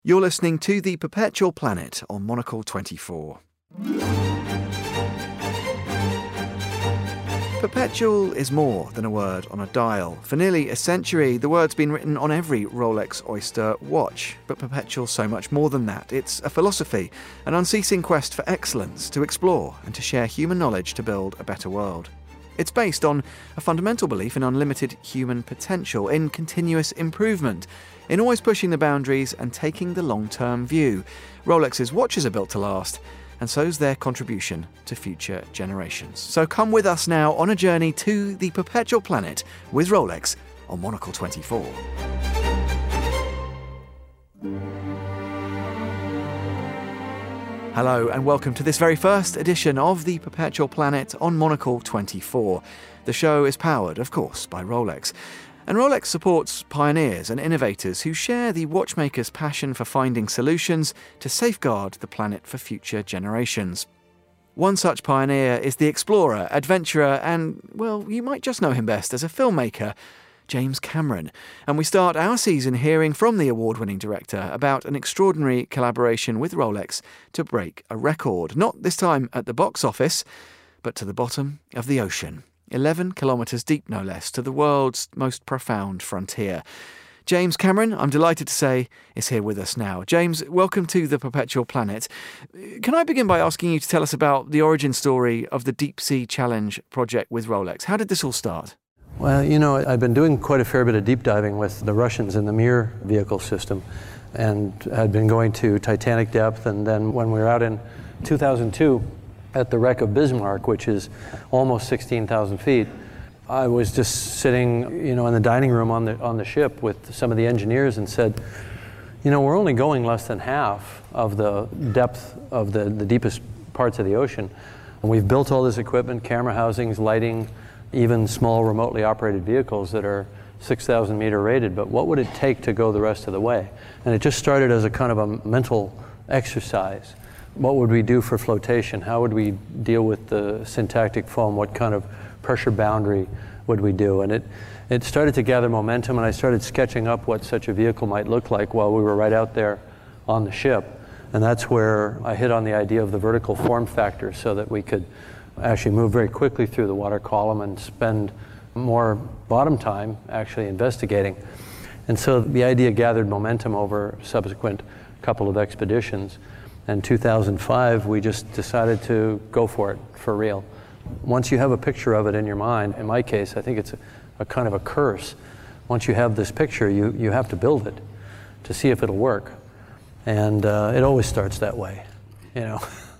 You're listening to The Perpetual Planet on Monocle 24. Perpetual is more than a word on a dial. For nearly a century, the word's been written on every Rolex Oyster watch. But Perpetual's so much more than that. It's a philosophy, an unceasing quest for excellence, to explore and to share human knowledge to build a better world. It's based on a fundamental belief in unlimited human potential, in continuous improvement, in always pushing the boundaries and taking the long-term view. Rolex's watches are built to last, and so's their contribution to future generations. So come with us now on a journey to the Perpetual Planet with Rolex on Monocle 24. Hello and welcome to this very first edition of the Perpetual Planet on Monocle 24. The show is powered, of course, by Rolex. And Rolex supports pioneers and innovators who share the watchmaker's passion for finding solutions to safeguard the planet for future generations. One such pioneer is the explorer, adventurer, and, well, you might just know him best as a filmmaker, James Cameron. And we start our season hearing from the award-winning director about an extraordinary collaboration with Rolex to break a record, not this time at the box office, but to the bottom of the ocean. 11 kilometres deep, no less, to the world's most profound frontier. James Cameron, I'm delighted to say, is here with us now. James, welcome to the Perpetual Planet. Can I begin by asking you to tell us about the origin story of the Deep Sea Challenge project with Rolex? How did this all start? Well, you know, I've been doing quite a fair bit of deep diving with the Russians in the Mir vehicle system, and had been going to Titanic depth, and then when we were out in 2002, at the wreck of Bismarck, which is almost 16,000 feet, I was just sitting, you know, in the dining room on the ship with some of the engineers and said, you know, we're only going less than half of the depth of the deepest parts of the ocean. And we've built all this equipment, camera housings, lighting, even small remotely operated vehicles that are 6,000 meter rated, but what would it take to go the rest of the way? And it just started as a kind of a mental exercise. What would we do for flotation? How would we deal with the syntactic foam? What kind of pressure boundary would we do? And it started to gather momentum, and I started sketching up what such a vehicle might look like while we were right out there on the ship. And that's where I hit on the idea of the vertical form factor, so that we could actually move very quickly through the water column and spend more bottom time actually investigating. And so the idea gathered momentum over subsequent couple of expeditions. In 2005, we just decided to go for it, for real. Once you have a picture of it in your mind, in my case, I think it's a kind of a curse. Once you have this picture, you have to build it to see if it'll work. And it always starts that way, you know.